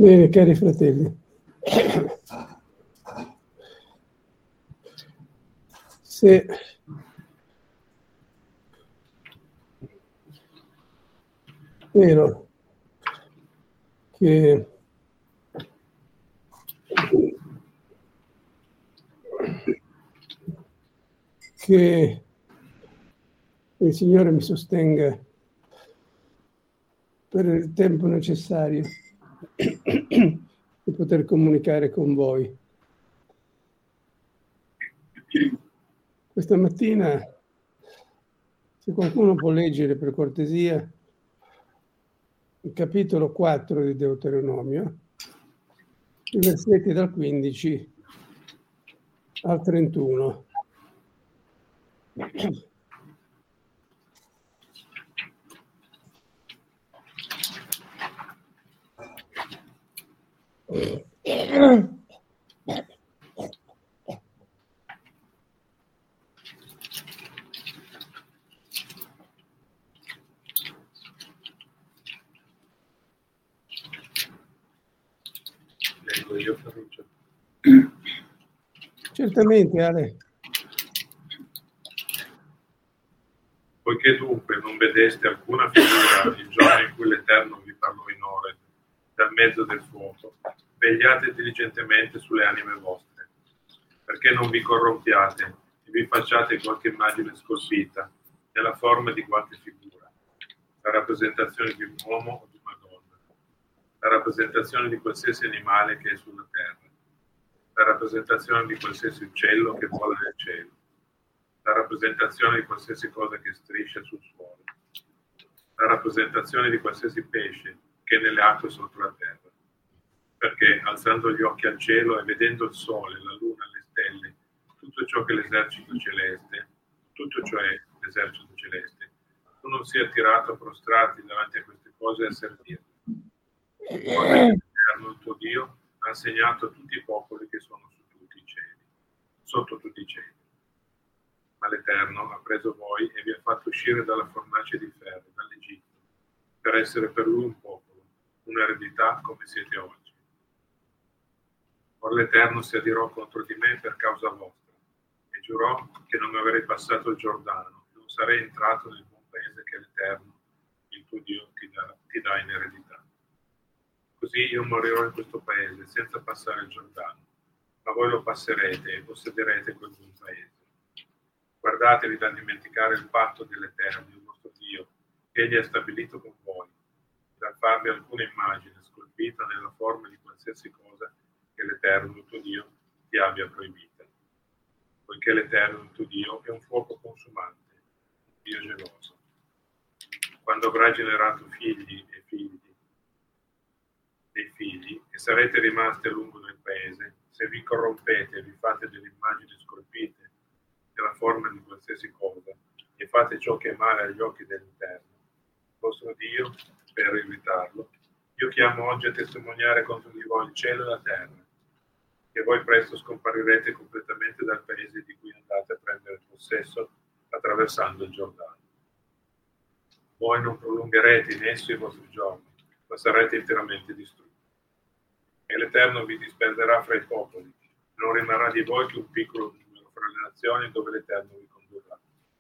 Bene, cari fratelli, se vero che il Signore mi sostenga per il tempo necessario di poter comunicare con voi. Questa mattina, se qualcuno può leggere per cortesia il capitolo 4 di Deuteronomio, i versetti dal 15 al 31. Leggo io, Ferruccio. Certamente, Ale. Poiché dunque non vedeste alcuna figura il giorno in cui l'Eterno vi parlò in Oreb, dal mezzo del fuoco, vegliate diligentemente sulle anime vostre, perché non vi corrompiate e vi facciate qualche immagine scolpita, nella forma di qualche figura, la rappresentazione di un uomo o di una donna, la rappresentazione di qualsiasi animale che è sulla terra, la rappresentazione di qualsiasi uccello che vola nel cielo, la rappresentazione di qualsiasi cosa che striscia sul suolo, la rappresentazione di qualsiasi pesce che è nelle acque sotto la terra. Perché alzando gli occhi al cielo e vedendo il sole, la luna, le stelle, tutto ciò che l'esercito celeste, tutto cioè l'esercito celeste, tu non sia attirato a prostrarti davanti a queste cose e a servirti. L'Eterno, il tuo Dio, ha insegnato a tutti i popoli che sono su tutti i cieli, sotto tutti i cieli. Ma l'Eterno ha preso voi e vi ha fatto uscire dalla fornace di ferro, dall'Egitto, per essere per lui un popolo, un'eredità come siete oggi. Or l'Eterno si adirò contro di me per causa vostra, e giurò che non avrei passato il Giordano, e non sarei entrato nel buon paese che l'Eterno, il tuo Dio, ti dà in eredità. Così io morirò in questo paese senza passare il Giordano, ma voi lo passerete e possederete quel buon paese. Guardatevi da dimenticare il patto dell'Eterno, il vostro Dio, che egli ha stabilito con voi, da farvi alcuna immagine scolpita nella forma di qualsiasi cosa che l'Eterno, il tuo Dio, ti abbia proibita. Poiché l'Eterno, il tuo Dio, è un fuoco consumante, un Dio geloso. Quando avrai generato figli e figli, dei figli, e sarete rimasti a lungo nel paese, se vi corrompete e vi fate delle immagini scolpite nella forma di qualsiasi cosa, e fate ciò che è male agli occhi dell'Eterno, vostro Dio, per evitarlo, io chiamo oggi a testimoniare contro di voi il cielo e la terra, che voi presto scomparirete completamente dal paese di cui andate a prendere possesso attraversando il Giordano. Voi non prolungherete in esso i vostri giorni, ma sarete interamente distrutti. E l'Eterno vi disperderà fra i popoli, non rimarrà di voi che un piccolo numero fra le nazioni dove l'Eterno vi condurrà.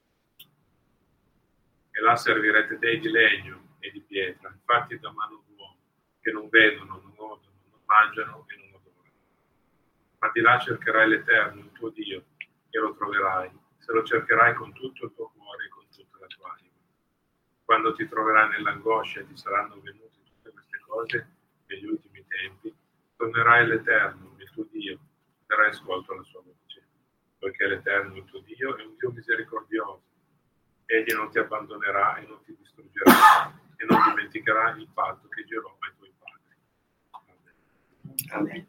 E là servirete dei di legno e di pietra, infatti da mano d'uomo, che non vedono, non odono, non mangiano e non odorano. Ma di là cercherai l'Eterno, il tuo Dio, e lo troverai, se lo cercherai con tutto il tuo cuore e con tutta la tua anima. Quando ti troverai nell'angoscia e ti saranno venute tutte queste cose negli ultimi tempi, tornerai all'Eterno, il tuo Dio, darai ascolto alla sua voce, poiché l'Eterno, il tuo Dio, è un Dio misericordioso. Egli non ti abbandonerà e non ti distruggerà e non dimenticherà il patto che giurò ai tuoi padri. Amen. Amen.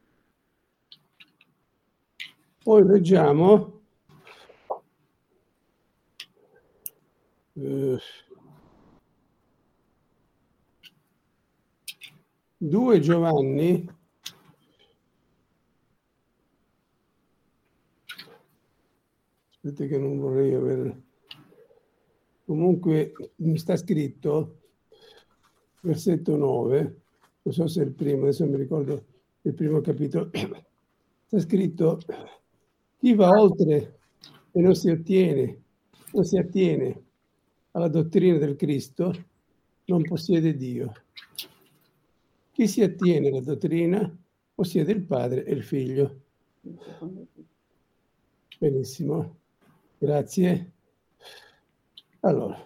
Poi leggiamo 2 Giovanni, aspetta che non vorrei aver, comunque mi sta scritto, versetto 9, non so se è il primo, adesso mi ricordo il primo capitolo, sta scritto: chi va oltre e non si attiene alla dottrina del Cristo non possiede Dio. Chi si attiene alla dottrina possiede il Padre e il Figlio. Benissimo, grazie. Allora,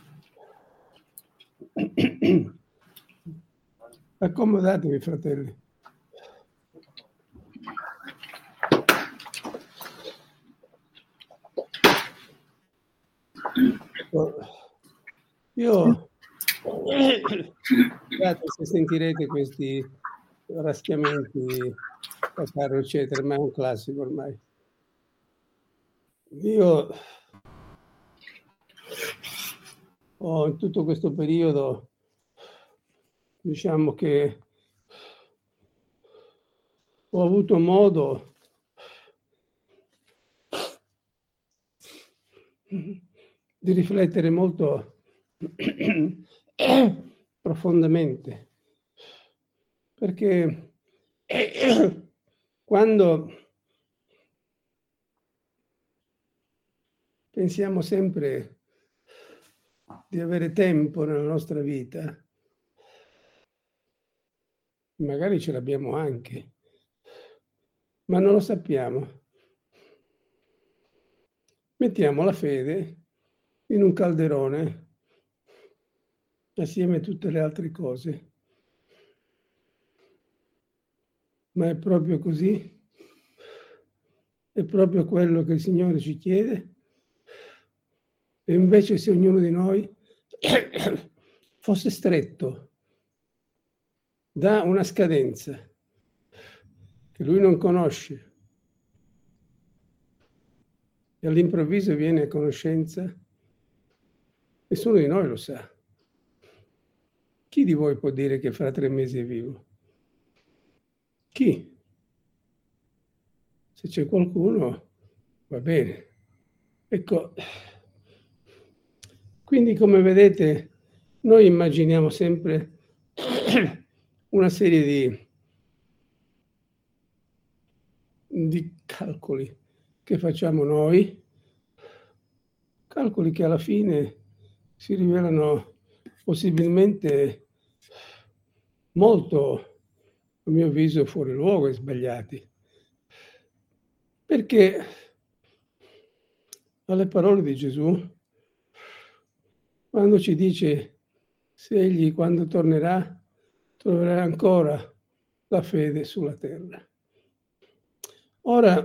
accomodatevi, fratelli. Io, scusate se sentirete questi raschiamenti a carro, eccetera, ma è un classico ormai. Io ho in tutto questo periodo, diciamo che ho avuto modo di riflettere molto profondamente, perché quando pensiamo sempre di avere tempo nella nostra vita, magari ce l'abbiamo anche, ma non lo sappiamo. Mettiamo la fede in un calderone assieme a tutte le altre cose. Ma è proprio così? È proprio quello che il Signore ci chiede? E invece se ognuno di noi fosse stretto da una scadenza che lui non conosce e all'improvviso viene a conoscenza, nessuno di noi lo sa. Chi di voi può dire che fra 3 mesi è vivo? Chi? Se c'è qualcuno, va bene. Ecco, quindi come vedete, noi immaginiamo sempre una serie di calcoli che facciamo noi, calcoli che alla fine si rivelano possibilmente molto, a mio avviso, fuori luogo e sbagliati. Perché alle parole di Gesù, quando ci dice se egli quando tornerà troverà ancora la fede sulla terra. Ora,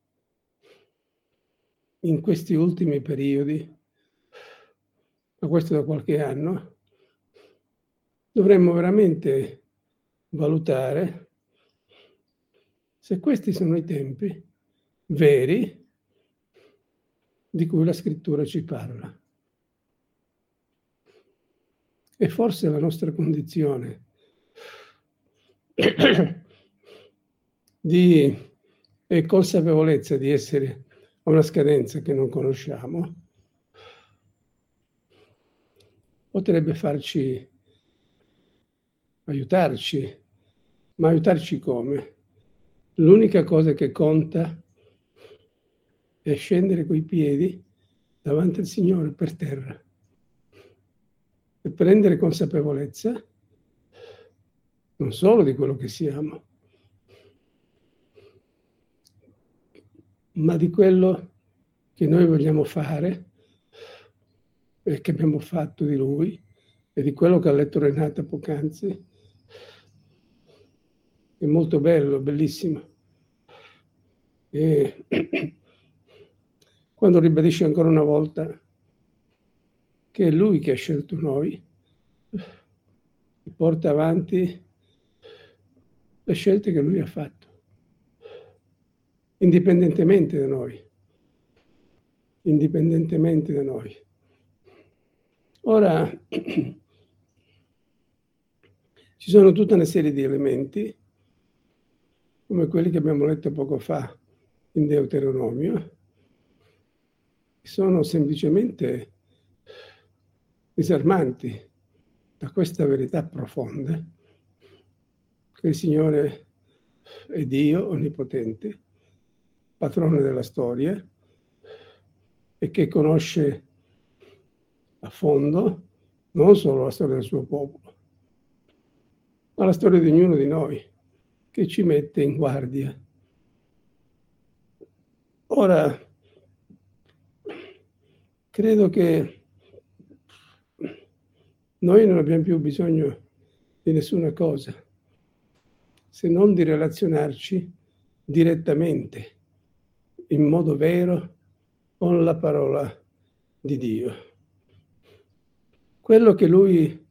in questi ultimi periodi, ma questo da qualche anno, dovremmo veramente valutare se questi sono i tempi veri di cui la scrittura ci parla. E forse la nostra condizione di consapevolezza di essere a una scadenza che non conosciamo potrebbe farci aiutarci, ma aiutarci come? L'unica cosa che conta è scendere coi piedi davanti al Signore per terra e prendere consapevolezza non solo di quello che siamo, ma di quello che noi vogliamo fare e che abbiamo fatto di Lui e di quello che ha letto Renata poc'anzi. È molto bello, bellissimo. E quando ribadisce ancora una volta che è Lui che ha scelto noi e porta avanti le scelte che Lui ha fatto, indipendentemente da noi. Indipendentemente da noi. Ora, ci sono tutta una serie di elementi, come quelli che abbiamo letto poco fa in Deuteronomio, che sono semplicemente disarmanti da questa verità profonda che il Signore è Dio onnipotente, padrone della storia, e che conosce a fondo non solo la storia del suo popolo, ma la storia di ognuno di noi, che ci mette in guardia. Ora, credo che noi non abbiamo più bisogno di nessuna cosa, se non di relazionarci direttamente, in modo vero, con la parola di Dio. Quello che Lui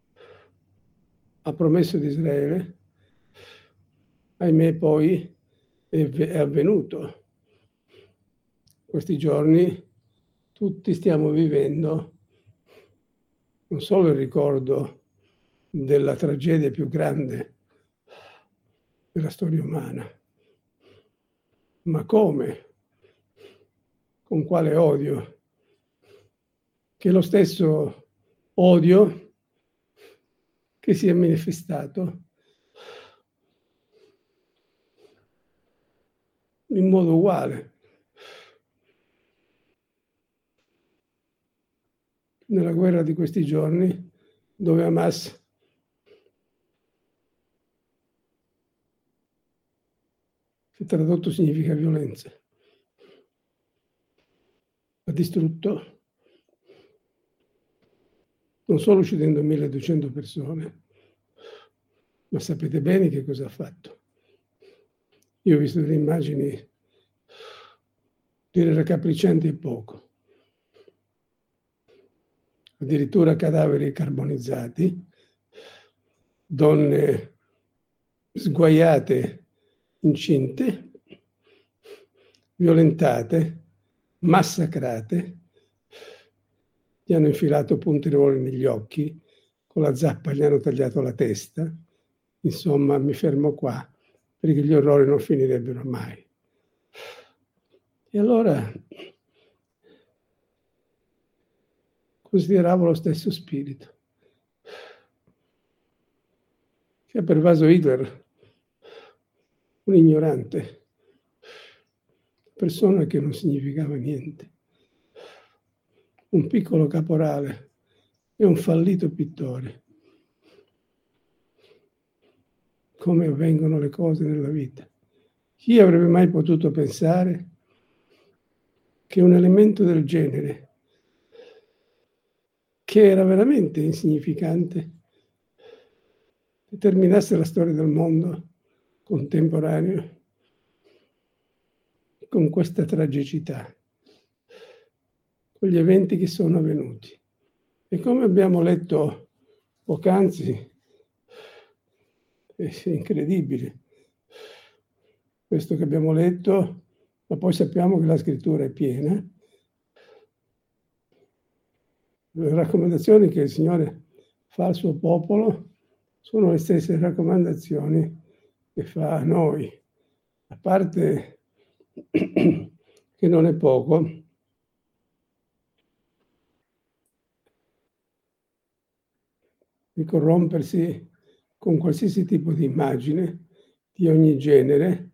ha promesso di Israele, ahimè poi è avvenuto. Questi giorni tutti stiamo vivendo non solo il ricordo della tragedia più grande della storia umana, ma come? Con quale odio? Che è lo stesso odio che si è manifestato in modo uguale nella guerra di questi giorni, dove Hamas che tradotto significa violenza, ha distrutto non solo uccidendo 1200 persone, ma sapete bene che cosa ha fatto. Io ho visto delle immagini, dire raccapriccianti è poco. Addirittura cadaveri carbonizzati, donne sguaiate, incinte, violentate, massacrate, gli hanno infilato puntiroli negli occhi, con la zappa gli hanno tagliato la testa. Insomma, mi fermo qua, perché gli orrori non finirebbero mai. E allora consideravo lo stesso spirito che ha pervaso Hitler, un ignorante, persona che non significava niente, un piccolo caporale e un fallito pittore. Come avvengono le cose nella vita. Chi avrebbe mai potuto pensare che un elemento del genere, che era veramente insignificante, determinasse la storia del mondo contemporaneo con questa tragicità, con gli eventi che sono avvenuti. E come abbiamo letto poc'anzi, è incredibile questo che abbiamo letto, ma poi sappiamo che la scrittura è piena. Le raccomandazioni che il Signore fa al suo popolo sono le stesse raccomandazioni che fa a noi, a parte che non è poco, di corrompersi con qualsiasi tipo di immagine, di ogni genere.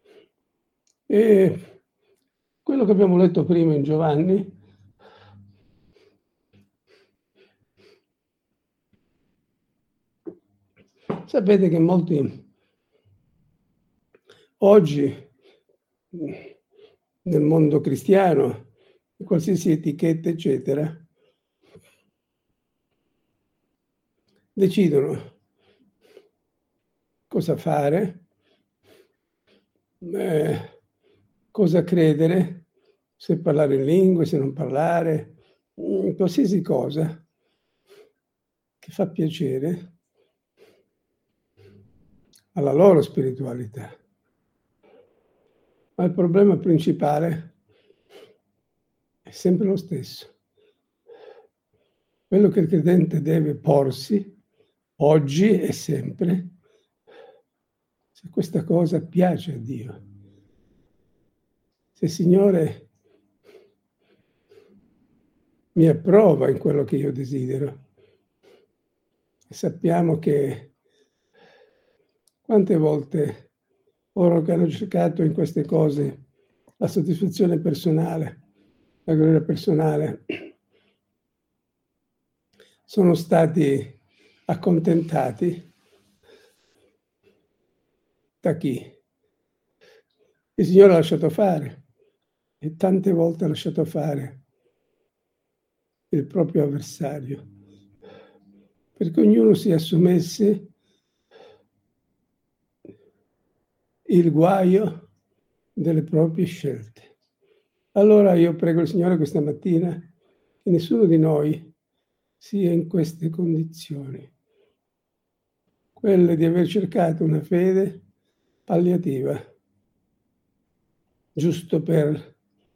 E quello che abbiamo letto prima in Giovanni sapete che molti oggi nel mondo cristiano, qualsiasi etichetta eccetera, decidono cosa fare, cosa credere, se parlare in lingue, se non parlare, qualsiasi cosa che fa piacere alla loro spiritualità. Ma il problema principale è sempre lo stesso. Quello che il credente deve porsi oggi e sempre, se questa cosa piace a Dio. Se il Signore mi approva in quello che io desidero. E sappiamo che Quante volte loro che hanno cercato in queste cose la soddisfazione personale, la gloria personale, sono stati accontentati da chi? Il Signore ha lasciato fare, e tante volte ha lasciato fare il proprio avversario, perché ognuno si assumesse il guaio delle proprie scelte. Allora io prego il Signore questa mattina che nessuno di noi sia in queste condizioni, quelle di aver cercato una fede palliativa, giusto perché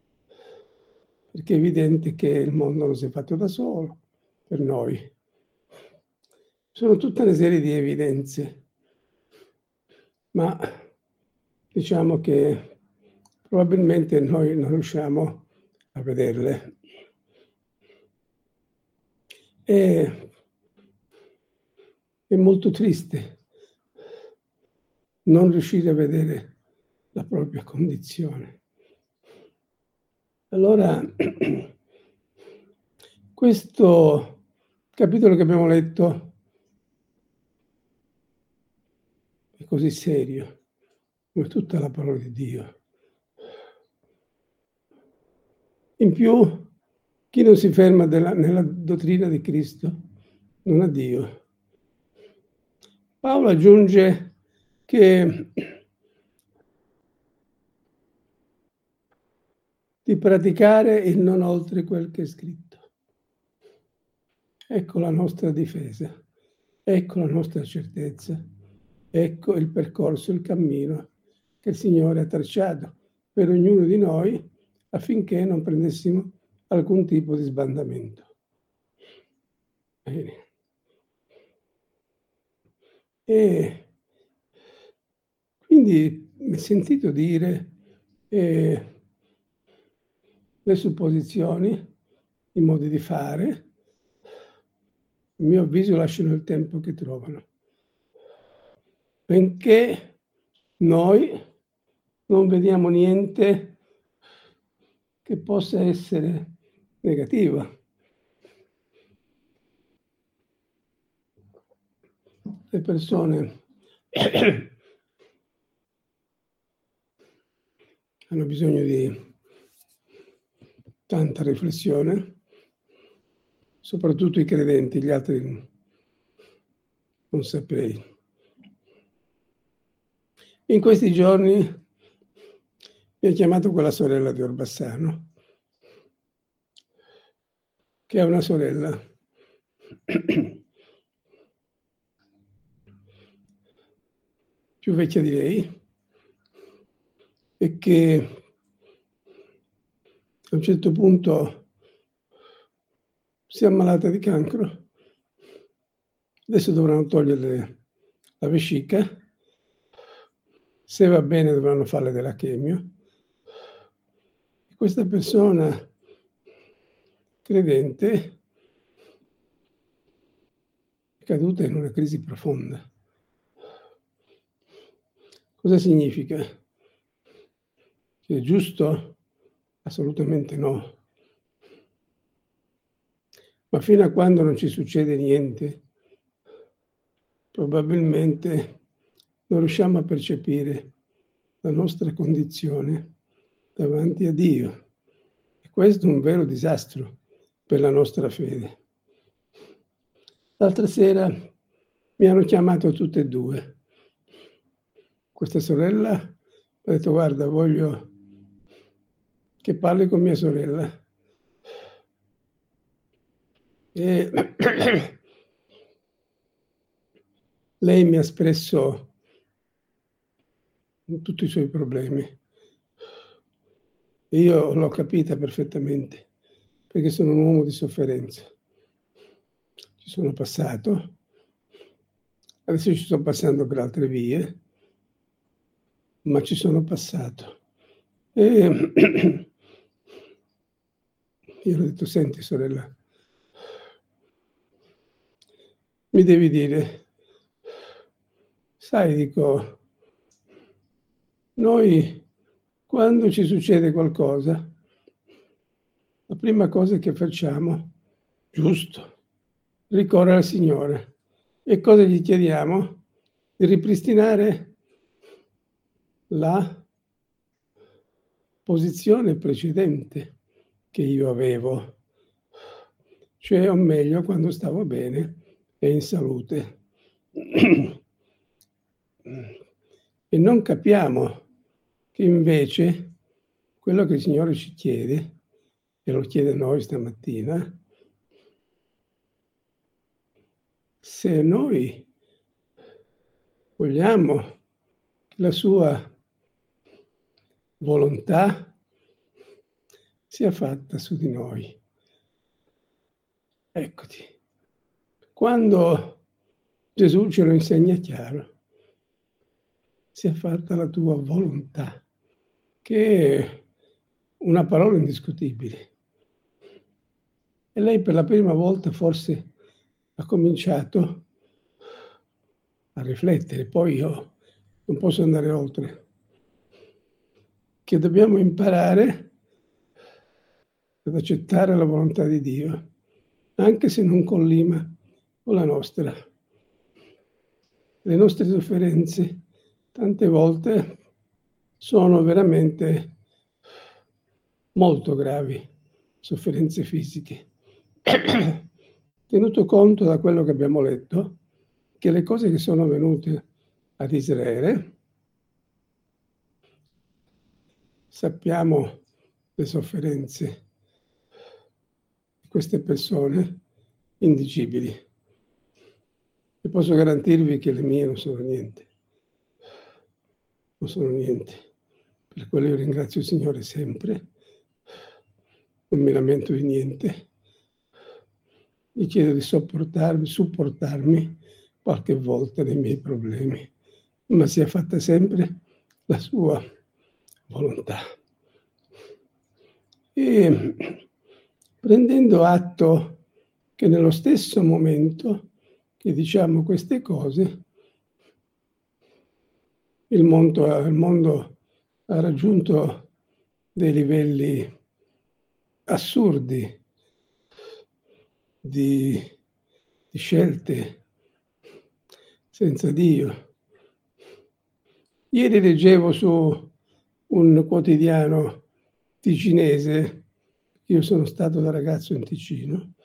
è evidente che il mondo non si è fatto da solo, per noi. Sono tutta una serie di evidenze, ma diciamo che probabilmente noi non riusciamo a vederle. È molto triste non riuscire a vedere la propria condizione. Allora, questo capitolo che abbiamo letto è così serio, come tutta la parola di Dio. In più, chi non si ferma nella dottrina di Cristo non ha Dio. Paolo aggiunge che di praticare il non oltre quel che è scritto. Ecco la nostra difesa, ecco la nostra certezza, ecco il percorso, il cammino che il Signore ha tracciato per ognuno di noi affinché non prendessimo alcun tipo di sbandamento. Bene. E quindi mi è sentito dire le supposizioni, i modi di fare, a mio avviso lasciano il tempo che trovano, benché noi non vediamo niente che possa essere negativo. Le persone hanno bisogno di tanta riflessione, soprattutto i credenti, gli altri non saprei. In questi giorni mi ha chiamato quella sorella di Orbassano, che è una sorella più vecchia di lei e che a un certo punto si è ammalata di cancro. Adesso dovranno toglierle la vescica, se va bene dovranno farle della chemio. Questa persona credente è caduta in una crisi profonda. Cosa significa? Che è giusto? Assolutamente no. Ma fino a quando non ci succede niente, probabilmente non riusciamo a percepire la nostra condizione davanti a Dio. E questo è un vero disastro per la nostra fede. L'altra sera mi hanno chiamato tutte e due. Questa sorella ha detto: guarda, voglio che parli con mia sorella. E lei mi ha espresso tutti i suoi problemi. E io l'ho capita perfettamente, perché sono un uomo di sofferenza. Ci sono passato, adesso ci sto passando per altre vie, ma ci sono passato. E io ho detto: senti sorella, mi devi dire, sai, dico, noi quando ci succede qualcosa, la prima cosa che facciamo, giusto, ricorrere al Signore. E cosa gli chiediamo? Di ripristinare la posizione precedente che io avevo, cioè, o meglio, quando stavo bene e in salute. E non capiamo che invece quello che il Signore ci chiede, e lo chiede a noi stamattina, se noi vogliamo che la sua volontà sia fatta su di noi. Eccoti. Quando Gesù ce lo insegna chiaro, sia fatta la tua volontà, che è una parola indiscutibile. E lei per la prima volta forse ha cominciato a riflettere, poi io non posso andare oltre, che dobbiamo imparare ad accettare la volontà di Dio, anche se non collima con la nostra. Le nostre sofferenze tante volte sono veramente molto gravi, sofferenze fisiche. Tenuto conto da quello che abbiamo letto, che le cose che sono avvenute ad Israele, sappiamo le sofferenze di queste persone indicibili. E posso garantirvi che le mie non sono niente. Non sono niente. Per quello io ringrazio il Signore sempre. Non mi lamento di niente. Gli chiedo di supportarmi qualche volta nei miei problemi, ma sia fatta sempre la sua volontà. E prendendo atto che nello stesso momento che diciamo queste cose, il mondo ha raggiunto dei livelli assurdi di scelte senza Dio. Ieri leggevo su un quotidiano ticinese, io sono stato da ragazzo in Ticino,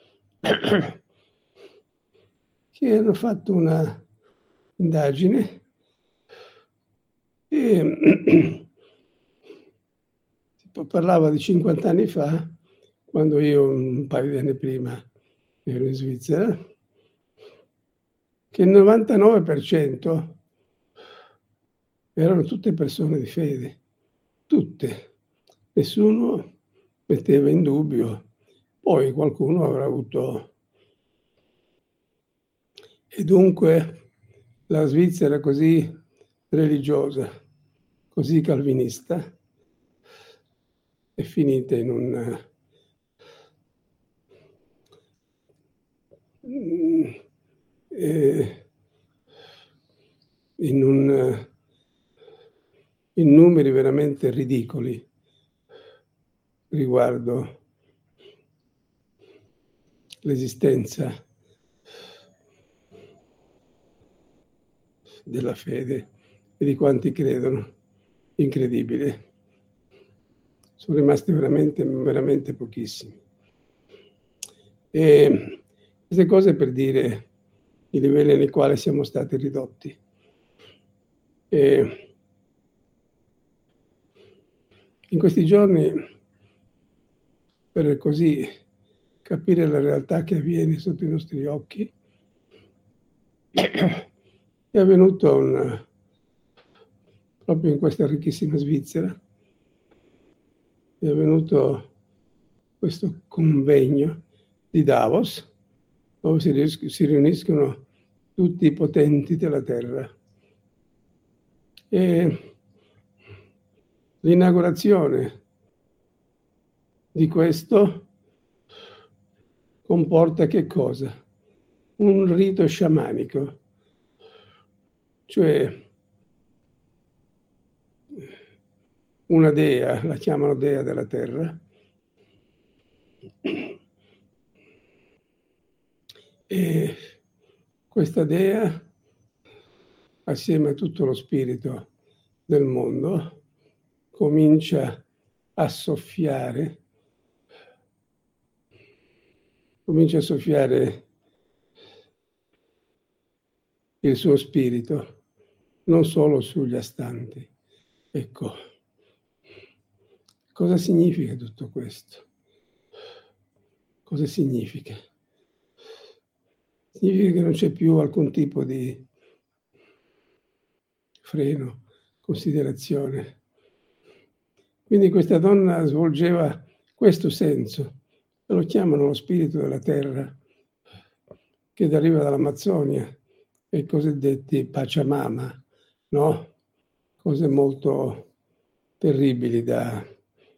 che hanno fatto una indagine e parlava di 50 anni fa, quando io un paio di anni prima ero in Svizzera, che il 99% erano tutte persone di fede, tutte. Nessuno metteva in dubbio. Poi qualcuno avrà avuto. E dunque la Svizzera così religiosa, così calvinista, è finita in un in numeri veramente ridicoli riguardo l'esistenza della fede e di quanti credono. Incredibile. Sono rimasti veramente, veramente pochissimi. E queste cose per dire i livelli nei quali siamo stati ridotti. E in questi giorni, per così capire la realtà che avviene sotto i nostri occhi, è avvenuto proprio in questa ricchissima Svizzera, è avvenuto questo convegno di Davos, dove si riuniscono tutti i potenti della terra. E l'inaugurazione di questo comporta che cosa? Un rito sciamanico. cioè una dea, la chiamano dea della terra, e questa dea, assieme a tutto lo spirito del mondo, comincia a soffiare il suo spirito, non solo sugli astanti. Ecco, cosa significa tutto questo? Cosa significa? Significa che non c'è più alcun tipo di freno, considerazione. Quindi questa donna svolgeva questo senso, lo chiamano lo spirito della terra, che deriva dall'Amazzonia, i cosiddetti Pachamama, no? Cose molto terribili per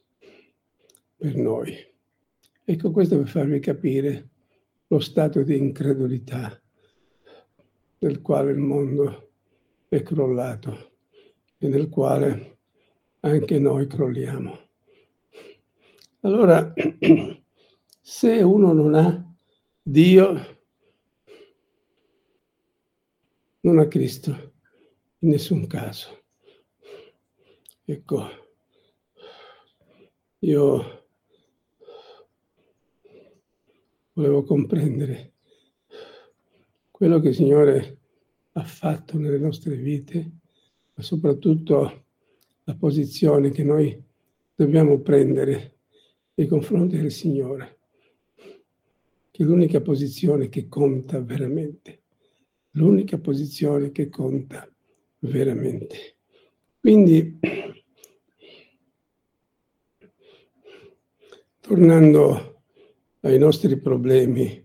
noi. Ecco, questo per farvi capire lo stato di incredulità nel quale il mondo è crollato e nel quale anche noi crolliamo. Allora, se uno non ha Dio, non ha Cristo, in nessun caso. Ecco, io volevo comprendere quello che il Signore ha fatto nelle nostre vite, ma soprattutto la posizione che noi dobbiamo prendere nei confronti del Signore, che è l'unica posizione che conta veramente, l'unica posizione che conta veramente. Quindi, tornando ai nostri problemi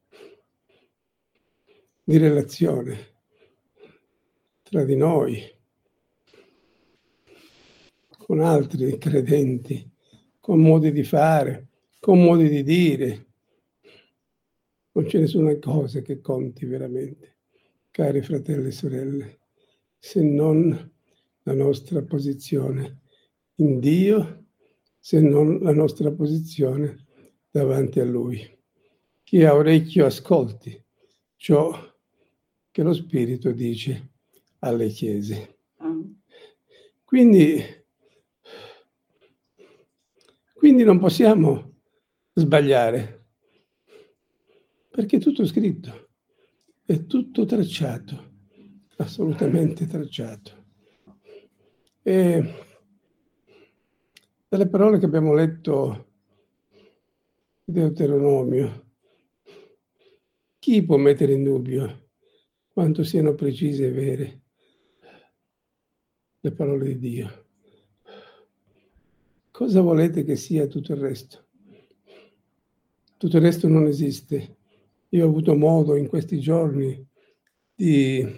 di relazione tra di noi, con altri credenti, con modi di fare, con modi di dire, non c'è nessuna cosa che conti veramente, cari fratelli e sorelle, se non la nostra posizione in Dio, se non la nostra posizione davanti a Lui. Chi ha orecchio ascolti ciò che lo Spirito dice alle chiese. Quindi non possiamo sbagliare, perché è tutto scritto, è tutto tracciato, assolutamente tracciato. E dalle parole che abbiamo letto di Deuteronomio, chi può mettere in dubbio quanto siano precise e vere le parole di Dio? Cosa volete che sia tutto il resto? Tutto il resto non esiste. Io ho avuto modo in questi giorni di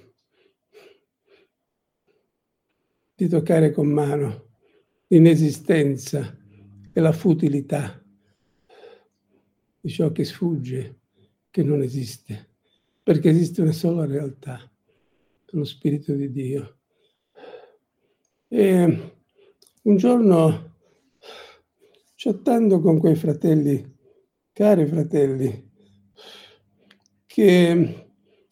toccare con mano l'inesistenza e la futilità di ciò che sfugge, che non esiste, perché esiste una sola realtà, lo Spirito di Dio. E un giorno, chattando con quei fratelli, cari fratelli, che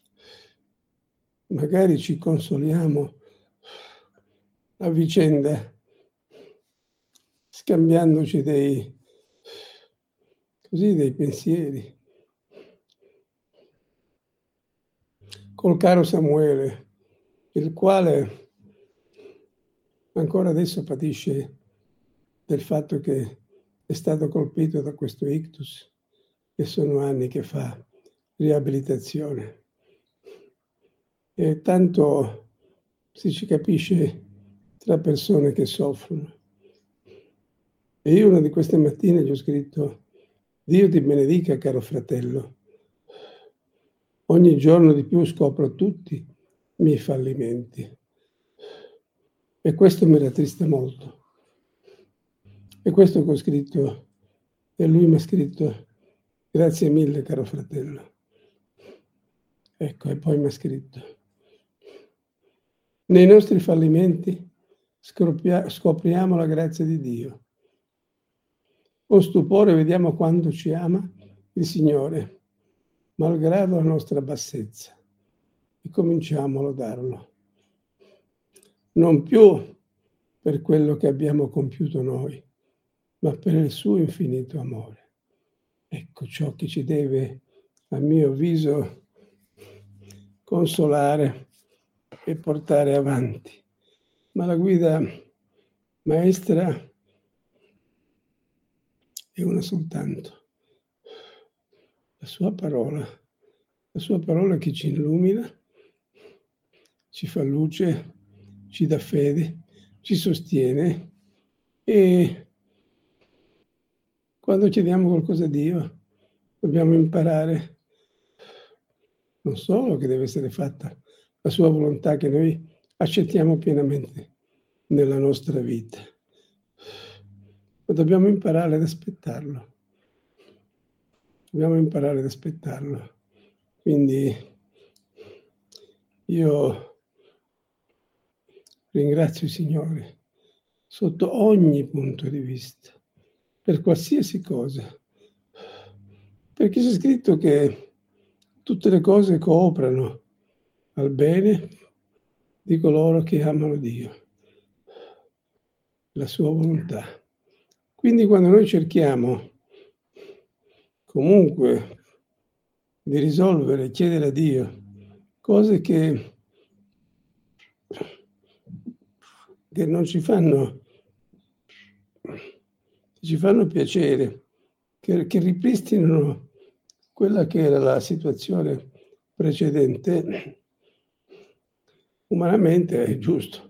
magari ci consoliamo a vicenda, scambiandoci dei pensieri. Col caro Samuele, il quale ancora adesso patisce del fatto che è stato colpito da questo ictus e sono anni che fa riabilitazione. E tanto si ci capisce tra persone che soffrono. E io una di queste mattine gli ho scritto: Dio ti benedica, caro fratello. Ogni giorno di più scopro tutti i miei fallimenti. E questo mi rattrista molto. E questo che ho scritto, e lui mi ha scritto: grazie mille, caro fratello. Ecco, e poi mi ha scritto: Nei nostri fallimenti scopriamo la grazia di Dio. Con stupore vediamo quanto ci ama il Signore, malgrado la nostra bassezza, e cominciamo a lodarlo. Non più per quello che abbiamo compiuto noi, ma per il suo infinito amore. Ecco ciò che ci deve, a mio avviso, consolare e portare avanti. Ma la guida maestra è una soltanto. La sua parola che ci illumina, ci fa luce, ci dà fede, ci sostiene, e quando chiediamo qualcosa a Dio dobbiamo imparare non solo che deve essere fatta la sua volontà, che noi accettiamo pienamente nella nostra vita, ma dobbiamo imparare ad aspettarlo. Dobbiamo imparare ad aspettarlo. Quindi io ringrazio il Signore sotto ogni punto di vista, per qualsiasi cosa, perché c'è scritto che tutte le cose cooperano al bene di coloro che amano Dio, la sua volontà. Quindi quando noi cerchiamo comunque di risolvere, chiedere a Dio cose che non ci fanno piacere, che ripristinano quella che era la situazione precedente, umanamente è giusto,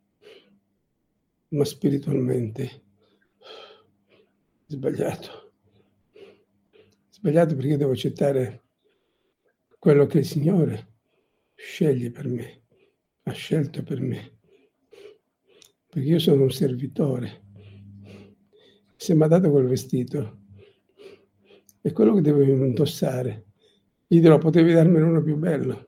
ma spiritualmente sbagliato. Sbagliato perché devo accettare quello che il Signore sceglie per me, ha scelto per me, perché io sono un servitore. Se mi ha dato quel vestito è quello che devo indossare. Gli dirò: potevi darmene uno più bello?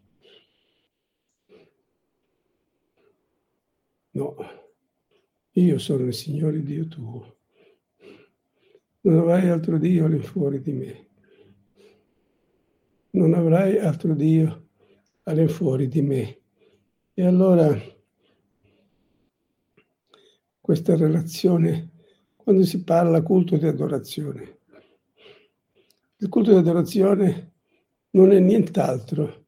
No, io sono il Signore Dio tuo. Non avrai altro Dio all'infuori di me. Non avrai altro Dio all'infuori di me. E allora questa relazione, quando si parla culto di adorazione, il culto di adorazione non è nient'altro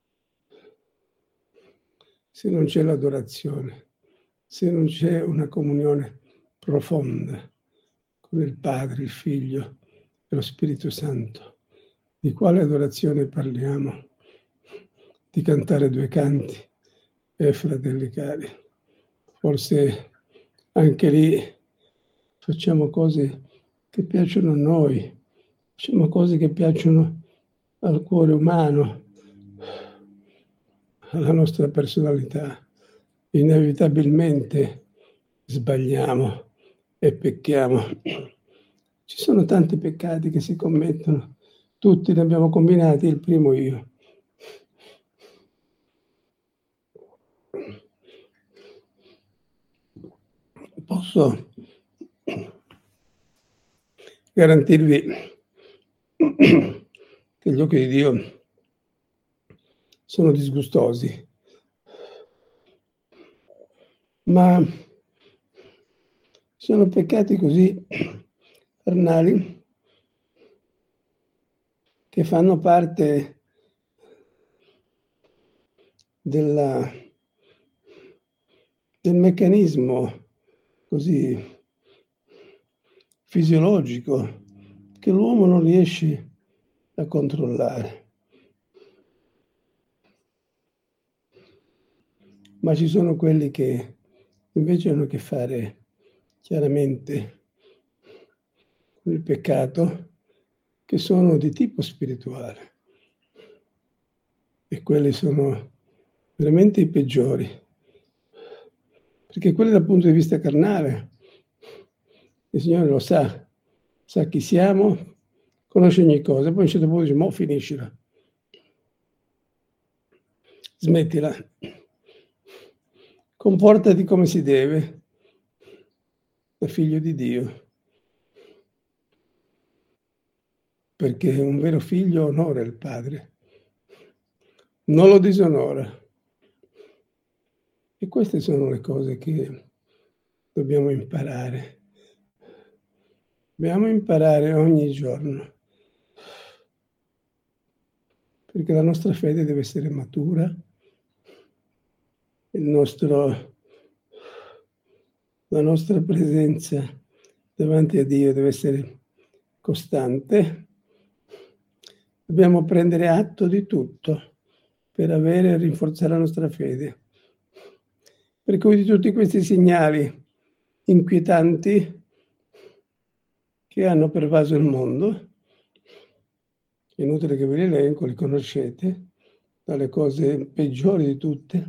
se non c'è l'adorazione, se non c'è una comunione profonda con il Padre, il Figlio e lo Spirito Santo. Di quale adorazione parliamo? Di cantare due canti, fratelli cari. Forse anche lì facciamo cose che piacciono a noi, facciamo cose che piacciono al cuore umano, alla nostra personalità. Inevitabilmente sbagliamo e pecchiamo. Ci sono tanti peccati che si commettono, tutti ne abbiamo combinati, il primo io. Posso garantirvi che gli occhi di Dio sono disgustosi, ma sono peccati così carnali che fanno parte del meccanismo così fisiologico che l'uomo non riesce a controllare. Ma ci sono quelli che invece hanno a che fare chiaramente con il peccato, che sono di tipo spirituale, e quelli sono veramente i peggiori, perché quelli dal punto di vista carnale il Signore lo sa chi siamo, conosce ogni cosa, poi a un certo punto dice: mo finiscila, smettila. comportati come si deve, da figlio di Dio, perché un vero figlio onora il padre, non lo disonora. E queste sono le cose che dobbiamo imparare. Dobbiamo imparare ogni giorno, perché la nostra fede deve essere matura, la nostra presenza davanti a Dio deve essere costante. Dobbiamo prendere atto di tutto per avere e rinforzare la nostra fede. Per cui di tutti questi segnali inquietanti che hanno pervaso il mondo, è inutile che ve li elenco, li conoscete, dalle cose peggiori di tutte,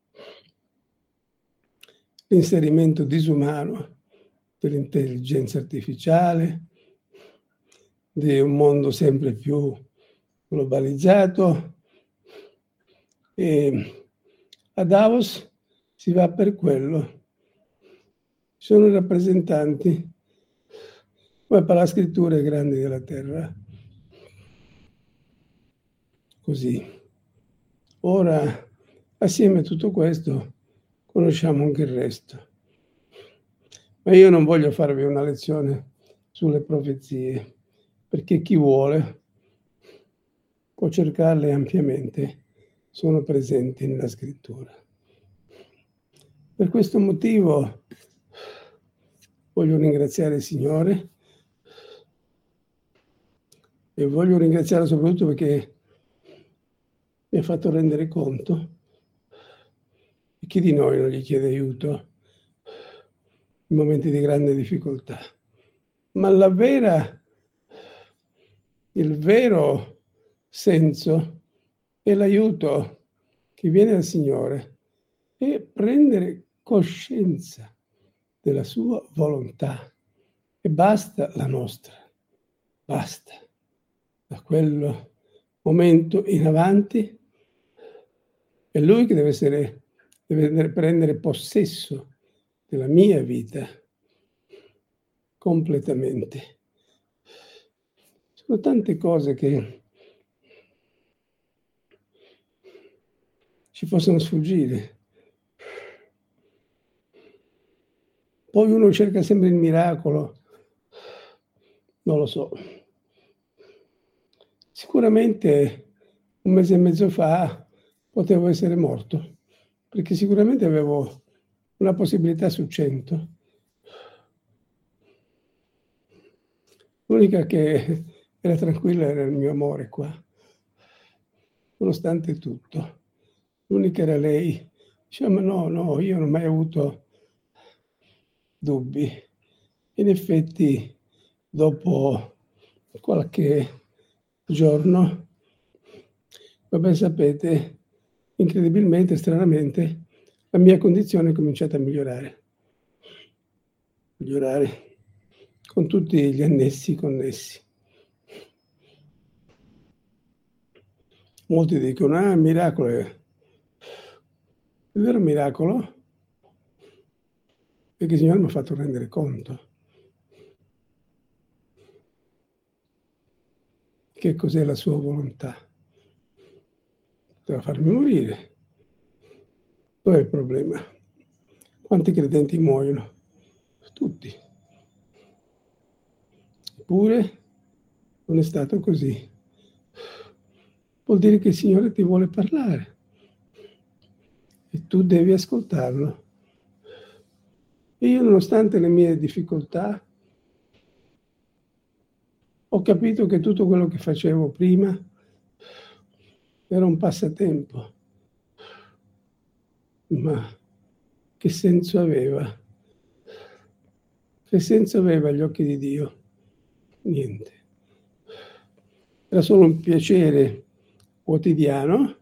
l'inserimento disumano dell'intelligenza artificiale, di un mondo sempre più globalizzato, e a Davos si va per quello. Sono i rappresentanti, come per la scrittura, i grandi della terra. Così. Ora, assieme a tutto questo, conosciamo anche il resto. Ma io non voglio farvi una lezione sulle profezie, perché chi vuole può cercarle ampiamente, sono presenti nella scrittura. Per questo motivo voglio ringraziare il Signore e voglio ringraziarlo soprattutto perché mi ha fatto rendere conto e chi di noi non gli chiede aiuto in momenti di grande difficoltà. Ma il vero senso è l'aiuto che viene dal Signore e prendere coscienza della sua volontà e basta la nostra, basta. Da quel momento in avanti è Lui che deve prendere possesso della mia vita completamente. Sono tante cose che ci possono sfuggire. Poi uno cerca sempre il miracolo, non lo so. Sicuramente un mese e mezzo fa potevo essere morto, perché sicuramente avevo una possibilità su 100. L'unica che era tranquilla era il mio amore qua, nonostante tutto. L'unica era lei. Diceva, ma no, io non ho mai avuto dubbi. In effetti, dopo qualche giorno, vabbè, sapete, incredibilmente, stranamente, la mia condizione è cominciata a migliorare con tutti gli annessi connessi. Molti dicono, miracolo è. Il vero miracolo è che il Signore mi ha fatto rendere conto che cos'è la sua volontà. Deve farmi morire. Dov'è il problema? Quanti credenti muoiono? Tutti. Eppure non è stato così. Vuol dire che il Signore ti vuole parlare e tu devi ascoltarlo. E io, nonostante le mie difficoltà, ho capito che tutto quello che facevo prima era un passatempo. Ma che senso aveva? Che senso aveva agli occhi di Dio? Niente. Era solo un piacere quotidiano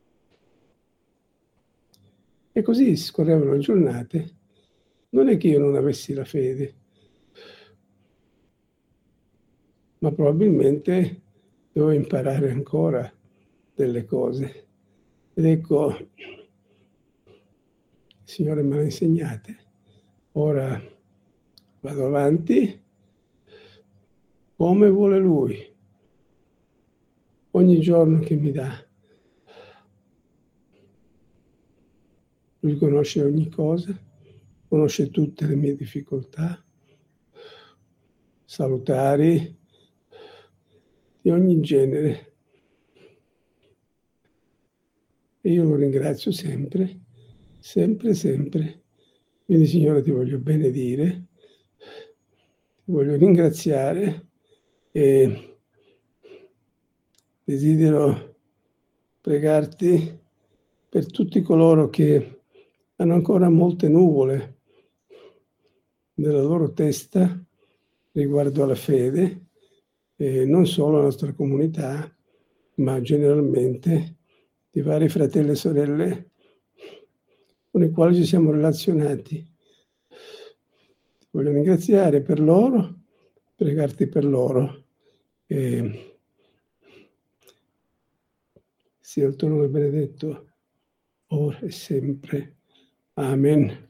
e così scorrevano le giornate. Non è che io non avessi la fede, ma probabilmente dovevo imparare ancora delle cose. Ed ecco, il Signore me le insegnate. Ora vado avanti come vuole Lui. Ogni giorno che mi dà. Lui conosce ogni cosa, conosce tutte le mie difficoltà, salutari, di ogni genere. E io lo ringrazio sempre, sempre, sempre. Quindi, Signore, ti voglio benedire, ti voglio ringraziare e desidero pregarti per tutti coloro che hanno ancora molte nuvole nella loro testa riguardo alla fede, non solo la nostra comunità, ma generalmente di vari fratelli e sorelle con i quali ci siamo relazionati. Ti voglio ringraziare per loro, pregarti per loro. Sia il tuo nome benedetto, ora e sempre. Amen.